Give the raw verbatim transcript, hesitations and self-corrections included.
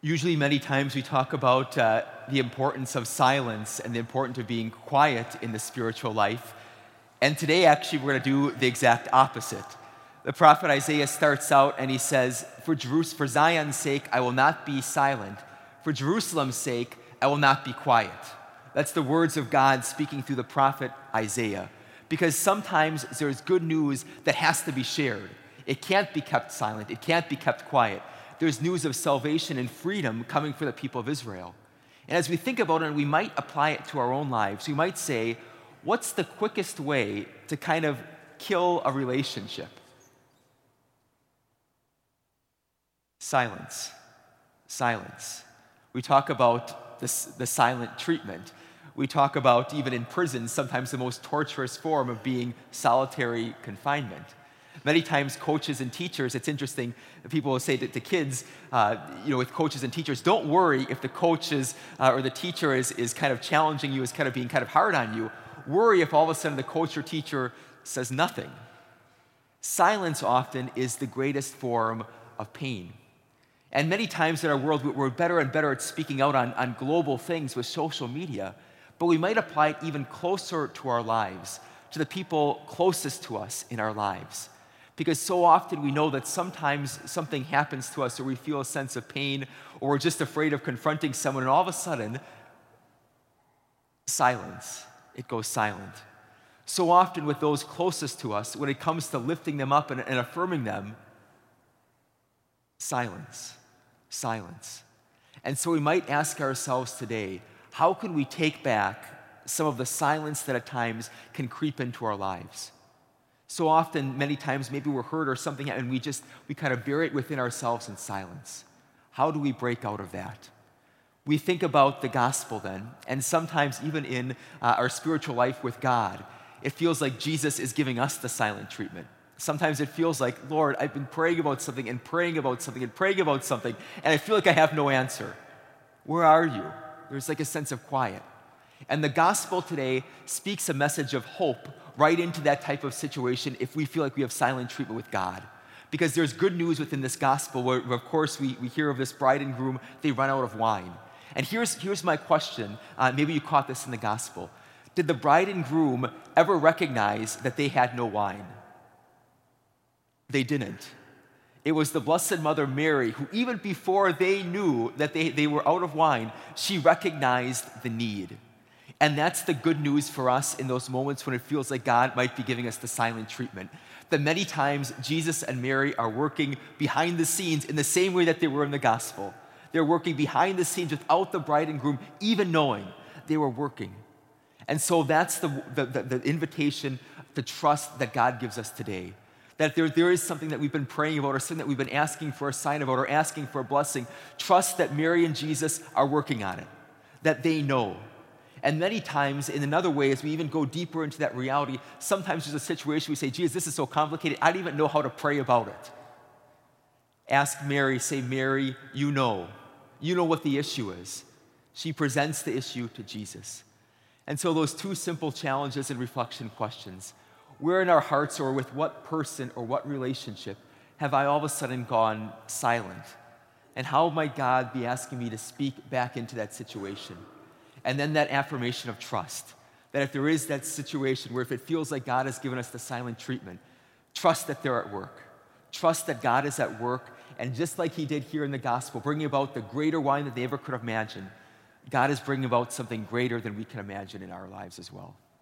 Usually, many times we talk about uh, the importance of silence and the importance of being quiet in the spiritual life. And today, actually, we're going to do the exact opposite. The prophet Isaiah starts out and he says, for, Jerus- for Zion's sake, I will not be silent. For Jerusalem's sake, I will not be quiet. That's the words of God speaking through the prophet Isaiah. Because sometimes there's good news that has to be shared. It can't be kept silent. It can't be kept quiet. There's news of salvation and freedom coming for the people of Israel. And as we think about it, and we might apply it to our own lives, we might say, what's the quickest way to kind of kill a relationship? Silence. Silence. We talk about this, the silent treatment. We talk about, even in prison, sometimes the most torturous form of being solitary confinement. Many times coaches and teachers, it's interesting, people will say to, to kids, uh, you know, with coaches and teachers, don't worry if the coach is, uh, or the teacher is, is kind of challenging you, is kind of being kind of hard on you. Worry if all of a sudden the coach or teacher says nothing. Silence often is the greatest form of pain. And many times in our world, we're better and better at speaking out on, on global things with social media, but we might apply it even closer to our lives, to the people closest to us in our lives. Because so often we know that sometimes something happens to us or we feel a sense of pain or we're just afraid of confronting someone, and all of a sudden, silence. It goes silent. So often with those closest to us, when it comes to lifting them up and, and affirming them, silence, silence. And so we might ask ourselves today, how can we take back some of the silence that at times can creep into our lives? So often, many times, maybe we're hurt or something, and we just, we kind of bury it within ourselves in silence. How do we break out of that? We think about the gospel then, and sometimes even in uh, our spiritual life with God, it feels like Jesus is giving us the silent treatment. Sometimes it feels like, Lord, I've been praying about something and praying about something and praying about something, and I feel like I have no answer. Where are you? There's like a sense of quiet. And the gospel today speaks a message of hope right into that type of situation if we feel like we have silent treatment with God. Because there's good news within this gospel where, of course, we, we hear of this bride and groom, they run out of wine. And here's, here's my question. Uh, maybe you caught this in the gospel. Did the bride and groom ever recognize that they had no wine? They didn't. It was the Blessed Mother Mary who, even before they knew that they, they were out of wine, she recognized the need. And that's the good news for us in those moments when it feels like God might be giving us the silent treatment. That many times Jesus and Mary are working behind the scenes in the same way that they were in the gospel. They're working behind the scenes without the bride and groom even knowing they were working. And so that's the, the, the, the invitation, the trust that God gives us today. That there, there is something that we've been praying about or something that we've been asking for a sign about or asking for a blessing. Trust that Mary and Jesus are working on it, that they know. And many times, in another way, as we even go deeper into that reality, sometimes there's a situation we say, Jesus, this is so complicated, I don't even know how to pray about it. Ask Mary, say, Mary, you know. You know what the issue is. She presents the issue to Jesus. And so those two simple challenges and reflection questions, where in our hearts or with what person or what relationship have I all of a sudden gone silent? And how might God be asking me to speak back into that situation? And then that affirmation of trust, that if there is that situation where if it feels like God has given us the silent treatment, trust that they're at work. Trust that God is at work, and just like he did here in the gospel, bringing about the greater wine that they ever could have imagined, God is bringing about something greater than we can imagine in our lives as well.